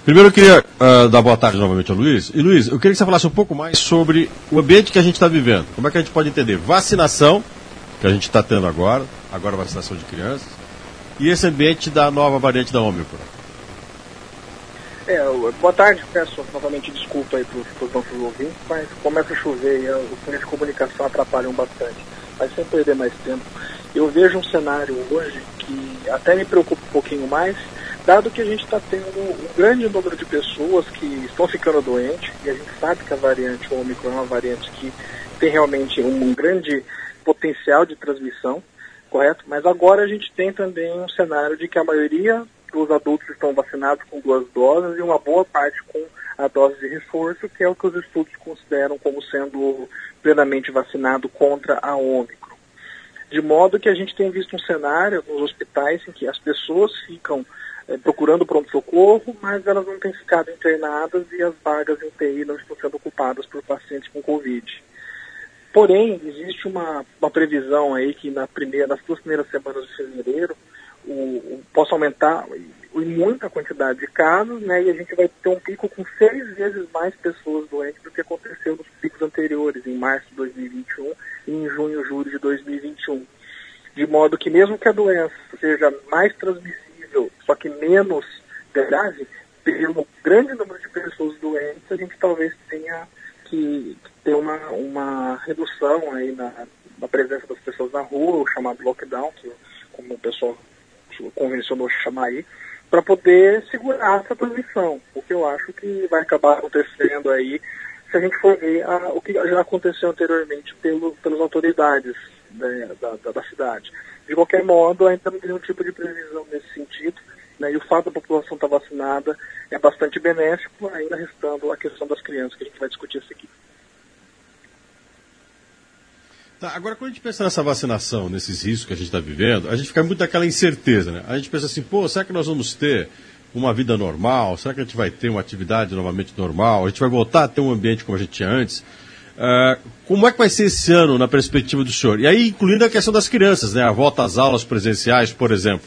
Primeiro eu queria dar boa tarde novamente ao Luiz. E Luiz, eu queria que você falasse um pouco mais sobre o ambiente que a gente está vivendo. Como é que a gente pode entender vacinação, que a gente está tendo agora vacinação de crianças, e esse ambiente da nova variante da Ômicron. Boa tarde, peço novamente desculpa aí para os nossos ouvintes, mas começa a chover e os meios de comunicação atrapalham bastante. Mas sem perder mais tempo, eu vejo um cenário hoje que até me preocupa um pouquinho mais, dado que a gente está tendo um grande número de pessoas que estão ficando doentes, e a gente sabe que a variante Ômicron é uma variante que tem realmente um grande potencial de transmissão, correto? Mas agora a gente tem também um cenário de que a maioria dos adultos estão vacinados com 2 doses e uma boa parte com a dose de reforço, que é o que os estudos consideram como sendo plenamente vacinado contra a Ômicron. De modo que a gente tem visto um cenário nos hospitais em que as pessoas ficam procurando pronto-socorro, mas elas não têm ficado internadas e as vagas em UTI não estão sendo ocupadas por pacientes com Covid. Porém, existe uma previsão aí que nas 2 primeiras semanas de fevereiro possa aumentar em muita quantidade de casos, né, e a gente vai ter um pico com 6 vezes mais pessoas doentes do que aconteceu nos picos anteriores, em março de 2021 e em junho, julho de 2021. De modo que mesmo que a doença seja mais transmissível, só que menos grave, pelo grande número de pessoas doentes, a gente talvez tenha que ter uma redução aí na presença das pessoas na rua, o chamado lockdown, que como o pessoal convencionou chamar aí, para poder segurar essa transmissão, o que eu acho que vai acabar acontecendo aí, se a gente for ver o que já aconteceu anteriormente pelas autoridades da cidade. De qualquer modo, ainda não tem nenhum tipo de previsão nesse sentido, né, e o fato da população estar vacinada é bastante benéfico, ainda restando a questão das crianças, que a gente vai discutir isso aqui. Tá, agora, quando a gente pensa nessa vacinação, nesses riscos que a gente está vivendo, a gente fica muito naquela incerteza, né? A gente pensa assim, será que nós vamos ter uma vida normal? Será que a gente vai ter uma atividade novamente normal? A gente vai voltar a ter um ambiente como a gente tinha antes? Como é que vai ser esse ano na perspectiva do senhor? E aí, incluindo a questão das crianças, né? A volta às aulas presenciais, por exemplo.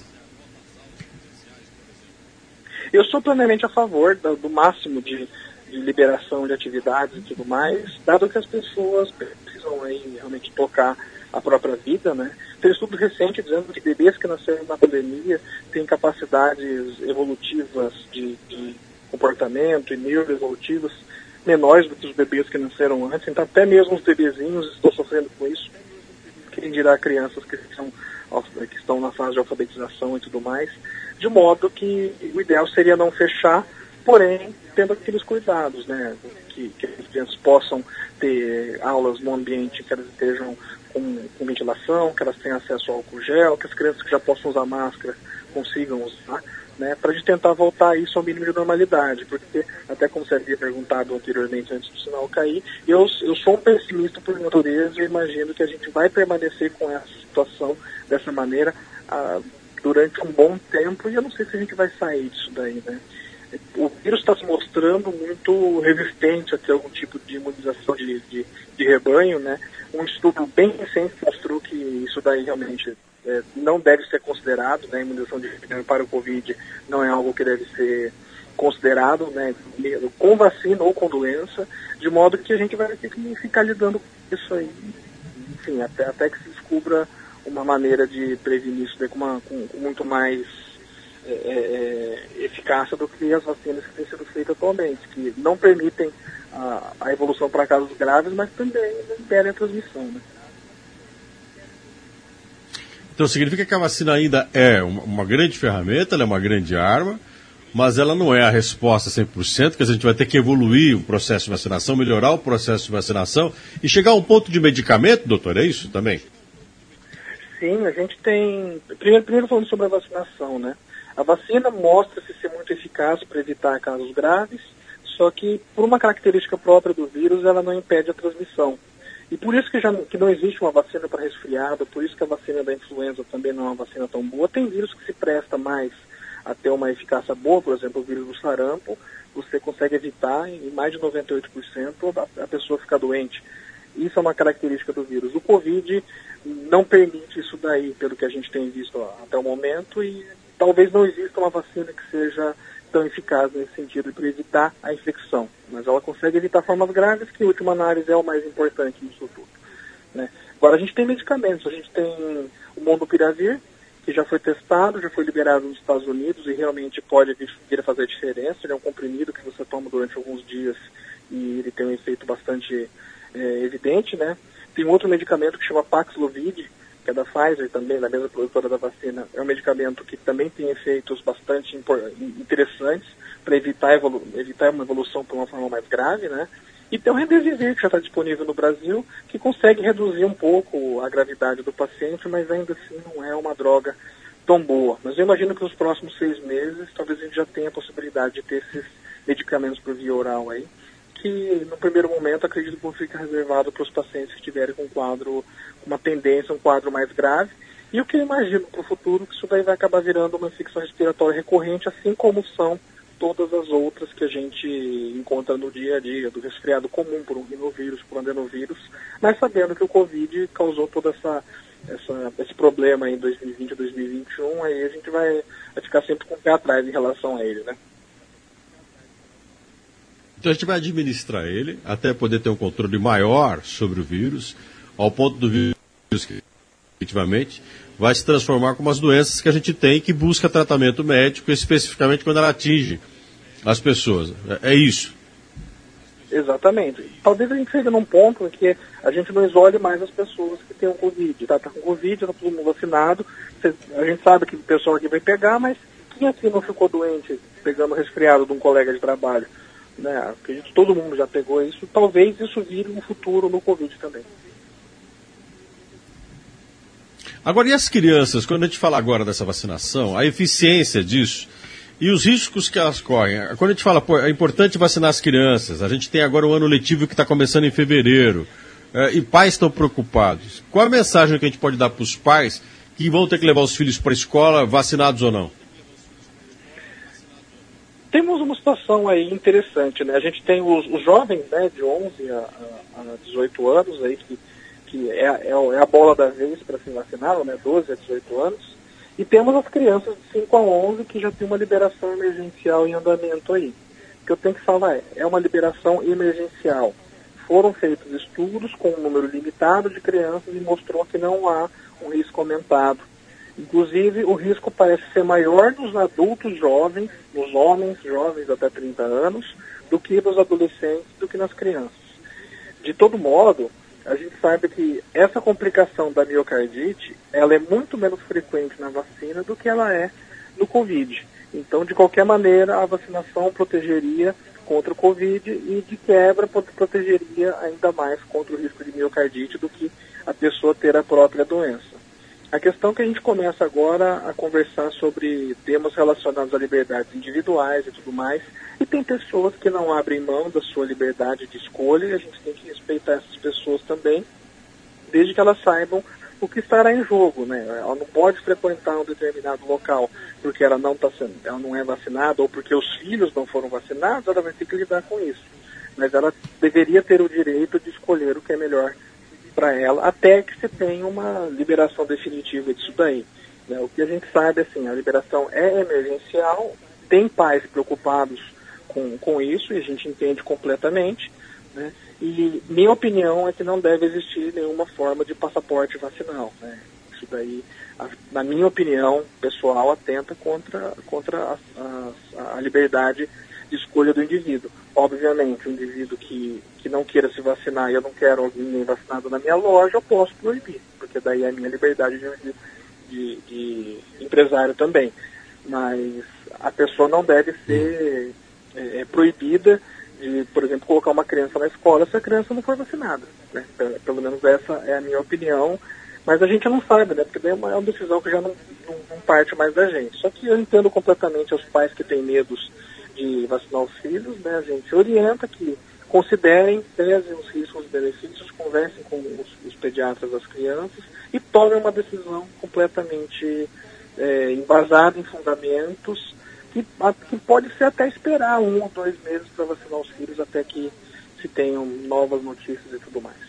Eu sou plenamente a favor do máximo de liberação de atividades e tudo mais, dado que as pessoas precisam aí realmente tocar a própria vida, né? Tem um estudo recente dizendo que bebês que nasceram na pandemia têm capacidades evolutivas de comportamento e neuroevolutivas menores do que os bebês que nasceram antes, então até mesmo os bebezinhos estão sofrendo com isso, quem dirá crianças que estão na fase de alfabetização e tudo mais, de modo que o ideal seria não fechar, porém tendo aqueles cuidados, né, que as crianças possam ter aulas no ambiente que elas estejam com ventilação, que elas tenham acesso ao álcool gel, que as crianças que já possam usar máscara consigam usar, né, para a gente tentar voltar isso ao mínimo de normalidade, porque até como você havia perguntado anteriormente antes do sinal cair, eu sou um pessimista por natureza e imagino que a gente vai permanecer com essa situação dessa maneira durante um bom tempo, e eu não sei se a gente vai sair disso daí, né. O vírus está se mostrando muito resistente a ter algum tipo de imunização de rebanho, né? Um estudo bem recente mostrou que isso daí realmente não deve ser considerado, né? A imunização de rebanho para o Covid não é algo que deve ser considerado, né? Com vacina ou com doença, de modo que a gente vai ter que ficar lidando com isso aí, enfim, até que se descubra uma maneira de prevenir isso daí com muito mais eficácia do que as vacinas que têm sido feitas atualmente, que não permitem a evolução para casos graves, mas também impedem a transmissão, né? Então significa que a vacina ainda é uma grande ferramenta, ela é uma grande arma, mas ela não é a resposta 100%, que a gente vai ter que evoluir o processo de vacinação, melhorar o processo de vacinação e chegar a um ponto de medicamento, doutor, é isso também? Sim, a gente tem... Primeiro falando sobre a vacinação, né? A vacina mostra-se ser muito eficaz para evitar casos graves, só que por uma característica própria do vírus, ela não impede a transmissão. E por isso que não existe uma vacina para resfriado, por isso que a vacina da influenza também não é uma vacina tão boa. Tem vírus que se presta mais a ter uma eficácia boa, por exemplo, o vírus do sarampo, você consegue evitar em mais de 98% a pessoa ficar doente. Isso é uma característica do vírus. O Covid não permite isso daí, pelo que a gente tem visto até o momento, e talvez não exista uma vacina que seja tão eficaz nesse sentido para evitar a infecção, mas ela consegue evitar formas graves, que em última análise é o mais importante nisso tudo, né? Agora a gente tem medicamentos, a gente tem o Molnupiravir, que já foi testado, já foi liberado nos Estados Unidos e realmente pode vir a fazer diferença. Ele é um comprimido que você toma durante alguns dias e ele tem um efeito bastante evidente, né? Tem outro medicamento que chama Paxlovid, que é da Pfizer também, da mesma produtora da vacina. É um medicamento que também tem efeitos bastante interessantes para evitar uma evolução para uma forma mais grave, né? E tem o Remdesivir, que já está disponível no Brasil, que consegue reduzir um pouco a gravidade do paciente, mas ainda assim não é uma droga tão boa. Mas eu imagino que nos próximos 6 meses, talvez a gente já tenha a possibilidade de ter esses medicamentos por via oral aí, que no primeiro momento acredito que vão ficar reservados para os pacientes que tiverem com um quadro, uma tendência, um quadro mais grave. E o que eu imagino para o futuro, que isso daí vai acabar virando uma infecção respiratória recorrente, assim como são todas as outras que a gente encontra no dia a dia, do resfriado comum por um rinovírus, por um adenovírus, mas sabendo que o Covid causou todo esse problema em 2020 e 2021, aí a gente vai ficar sempre com o pé atrás em relação a ele, né? Então a gente vai administrar ele até poder ter um controle maior sobre o vírus, ao ponto do vírus que efetivamente vai se transformar como as doenças que a gente tem, que busca tratamento médico, especificamente quando ela atinge as pessoas. É isso. Exatamente. Talvez a gente chegue num ponto em que a gente não isole mais as pessoas que têm o Covid. Tá com Covid, tá todo mundo vacinado. A gente sabe que o pessoal aqui vai pegar, mas quem aqui não ficou doente pegando resfriado de um colega de trabalho? Né? Acredito que todo mundo já pegou isso. Talvez isso vire um futuro no Covid também. Agora, e as crianças? Quando a gente fala agora dessa vacinação, a eficiência disso e os riscos que elas correm. Quando a gente fala, pô, é importante vacinar as crianças, a gente tem agora o ano letivo que está começando em fevereiro, e pais estão preocupados. Qual a mensagem que a gente pode dar para os pais que vão ter que levar os filhos para a escola, vacinados ou não? Temos uma situação aí interessante, né? A gente tem os jovens, né, de 11 a 18 anos, aí, que é a bola da vez para ser vacinado, né, 12 a 18 anos, e temos as crianças de 5 a 11 que já tem uma liberação emergencial em andamento aí. O que eu tenho que falar é uma liberação emergencial. Foram feitos estudos com um número limitado de crianças e mostrou que não há um risco aumentado. Inclusive, o risco parece ser maior nos adultos jovens, nos homens jovens até 30 anos, do que nos adolescentes, do que nas crianças. De todo modo, a gente sabe que essa complicação da miocardite, ela é muito menos frequente na vacina do que ela é no Covid. Então, de qualquer maneira, a vacinação protegeria contra o Covid e, de quebra, protegeria ainda mais contra o risco de miocardite do que a pessoa ter a própria doença. A questão que a gente começa agora a conversar sobre temas relacionados a liberdades individuais e tudo mais, e tem pessoas que não abrem mão da sua liberdade de escolha, e a gente tem que respeitar essas pessoas também, desde que elas saibam o que estará em jogo, né? Ela não pode frequentar um determinado local porque ela não é vacinada ou porque os filhos não foram vacinados, ela vai ter que lidar com isso. Mas ela deveria ter o direito de escolher o que é melhor para ela, até que se tenha uma liberação definitiva disso daí. Né? O que a gente sabe, assim, a liberação é emergencial, tem pais preocupados com isso, e a gente entende completamente, né? E minha opinião é que não deve existir nenhuma forma de passaporte vacinal, né? Isso daí, na minha opinião pessoal, atenta contra a liberdade de escolha do indivíduo. Obviamente, o indivíduo que não queira se vacinar e eu não quero ninguém vacinado na minha loja, eu posso proibir, porque daí é a minha liberdade de empresário também. Mas a pessoa não deve ser proibida de, por exemplo, colocar uma criança na escola se a criança não for vacinada, né? Pelo menos essa é a minha opinião, mas a gente não sabe, né? Porque daí é uma decisão que já não parte mais da gente. Só que eu entendo completamente os pais que têm medos de vacinar os filhos, né? A gente orienta que considerem, pesem os riscos e benefícios, conversem com os pediatras das crianças e tomem uma decisão completamente embasada em fundamentos, que pode ser até esperar 1 ou 2 meses para vacinar os filhos até que se tenham novas notícias e tudo mais.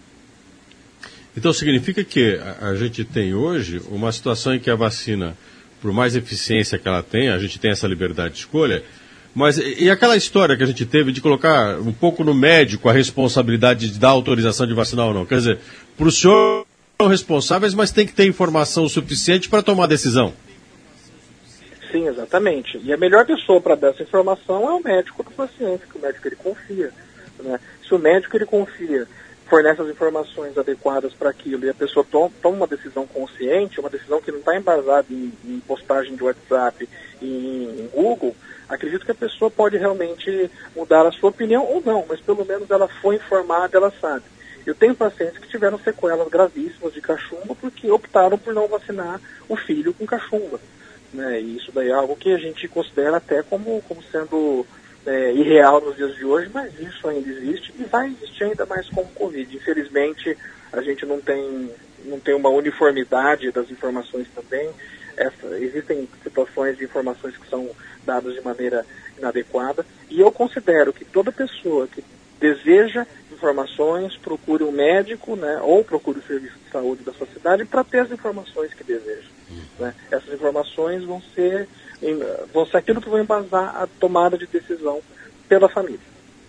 Então significa que a gente tem hoje uma situação em que a vacina por mais eficiência que ela tenha, a gente tem essa liberdade de escolha, mas e aquela história que a gente teve de colocar um pouco no médico a responsabilidade de dar autorização de vacinar ou não? Quer dizer, para o senhor são responsáveis, mas tem que ter informação suficiente para tomar decisão. Sim, exatamente. E a melhor pessoa para dar essa informação é o médico do paciente, que o médico ele confia. Né? Se o médico ele confia, fornece as informações adequadas para aquilo e a pessoa toma uma decisão consciente, uma decisão que não está embasada em postagem de WhatsApp e em Google, acredito que a pessoa pode realmente mudar a sua opinião ou não, mas pelo menos ela foi informada, ela sabe. Eu tenho pacientes que tiveram sequelas gravíssimas de cachumba porque optaram por não vacinar o filho com cachumba. Né? E isso daí é algo que a gente considera até como sendo irreal nos dias de hoje, mas isso ainda existe e vai existir ainda mais com o Covid. Infelizmente, a gente não tem uma uniformidade das informações também. Existem situações de informações que são dadas de maneira inadequada e eu considero que toda pessoa que deseja informações, procure um médico, né, ou procure o serviço de saúde da sua cidade para ter as informações que deseja. Né? Essas informações vão ser aquilo que vai embasar a tomada de decisão pela família.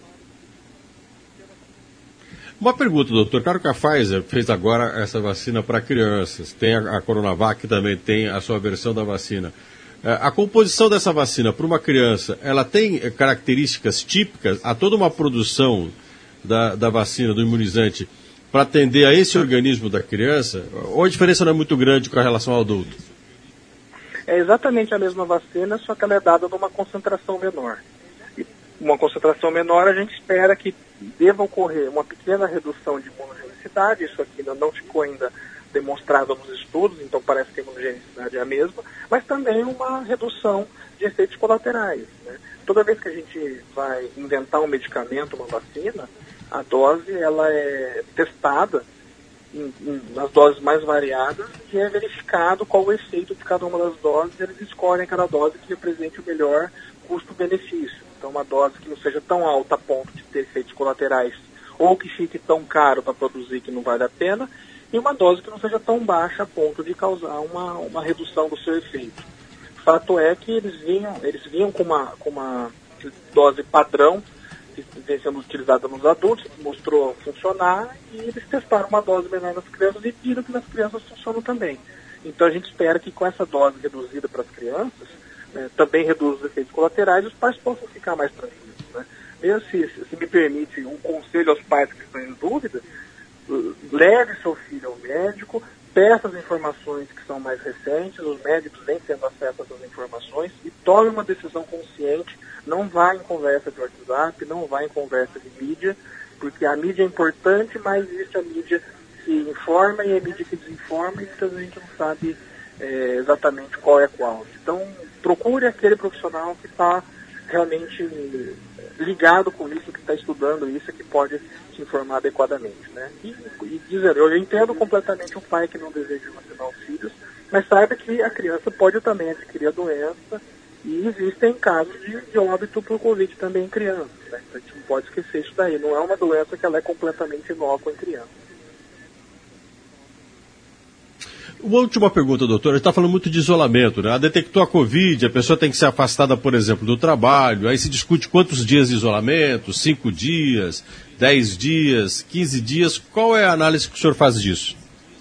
Uma pergunta, doutor. Claro que a Pfizer fez agora essa vacina para crianças. Tem a Coronavac, que também tem a sua versão da vacina. A composição dessa vacina para uma criança, ela tem características típicas a toda uma produção da vacina, do imunizante, para atender a esse organismo da criança? Ou a diferença não é muito grande com a relação ao adulto? É exatamente a mesma vacina, só que ela é dada numa concentração menor. E uma concentração menor, a gente espera que deva ocorrer uma pequena redução de imunogenicidade, isso aqui não ficou ainda demonstrado nos estudos, então parece que a imunogenicidade é a mesma, mas também uma redução de efeitos colaterais. Né? Toda vez que a gente vai inventar um medicamento, uma vacina, a dose ela é testada nas doses mais variadas e é verificado qual o efeito de cada uma das doses, eles escolhem aquela dose que represente o melhor custo-benefício. Então uma dose que não seja tão alta a ponto de ter efeitos colaterais ou que fique tão caro para produzir que não vale a pena, e uma dose que não seja tão baixa a ponto de causar uma redução do seu efeito. Fato é que eles vinham com uma dose padrão que vem sendo utilizada nos adultos, que mostrou funcionar, e eles testaram uma dose menor nas crianças e viram que nas crianças funciona também. Então a gente espera que com essa dose reduzida para as crianças, também reduz os efeitos colaterais e os pais possam ficar mais tranquilos. Né? Mesmo se me permite um conselho aos pais que estão em dúvida, leve seu filho ao médico, peça as informações que são mais recentes, os médicos vêm tendo acesso a essas informações e tome uma decisão consciente. Não vá em conversa de WhatsApp, não vá em conversa de mídia, porque a mídia é importante, mas existe a mídia que informa e a mídia que desinforma, e muitas vezes a gente não sabe exatamente qual é qual. Então, procure aquele profissional que está realmente ligado com isso, que está estudando isso, que pode te informar adequadamente. Né? E dizer, eu entendo completamente o pai que não deseja vacinar os filhos, mas saiba que a criança pode também adquirir a doença, e existem casos de óbito por Covid também em crianças. Né? Então a gente não pode esquecer isso daí. Não é uma doença que ela é completamente inócua em crianças. Uma última pergunta, doutor. A gente está falando muito de isolamento, né? Detectou a Covid, a pessoa tem que ser afastada, por exemplo, do trabalho. Aí se discute quantos dias de isolamento, 5 dias, 10 dias, 15 dias. Qual é a análise que o senhor faz disso?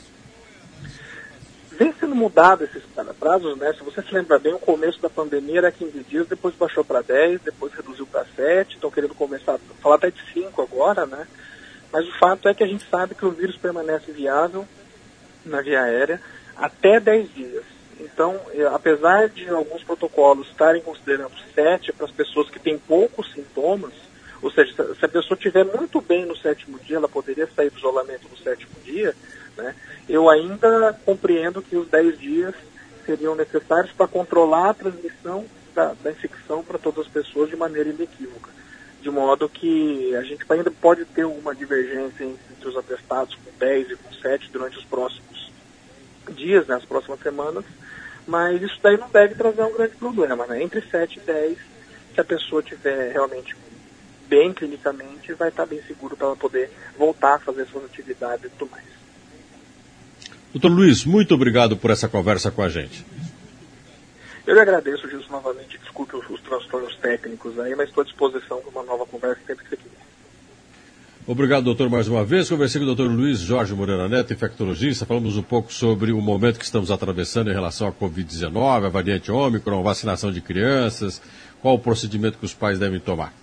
Vem sendo mudado esses prazos, né? Se você se lembra bem, o começo da pandemia era 15 dias, depois baixou para 10, depois reduziu para 7, estão querendo começar a falar até de 5 agora, né? Mas o fato é que a gente sabe que o vírus permanece viável na via aérea até 10 dias. Então, apesar de alguns protocolos estarem considerando 7 para as pessoas que têm poucos sintomas, ou seja, se a pessoa estiver muito bem no 7º dia, ela poderia sair do isolamento no 7º dia, né? Eu ainda compreendo que os 10 dias seriam necessários para controlar a transmissão da infecção para todas as pessoas de maneira inequívoca. De modo que a gente ainda pode ter uma divergência entre os atestados com 10 e com 7 durante os próximos dias, né, as próximas semanas, mas isso daí não deve trazer um grande problema. Né? Entre 7 e 10, se a pessoa estiver realmente bem clinicamente, vai estar bem seguro para ela poder voltar a fazer suas atividades e tudo mais. Doutor Luiz, muito obrigado por essa conversa com a gente. Eu lhe agradeço, Gilson, novamente. Desculpe os transtornos técnicos aí, mas estou à disposição para uma nova conversa sempre que você quiser. Obrigado, doutor, mais uma vez. Conversei com o doutor Luiz Jorge Moreira Neto, infectologista. Falamos um pouco sobre o momento que estamos atravessando em relação à Covid-19, a variante Ômicron, vacinação de crianças, qual o procedimento que os pais devem tomar.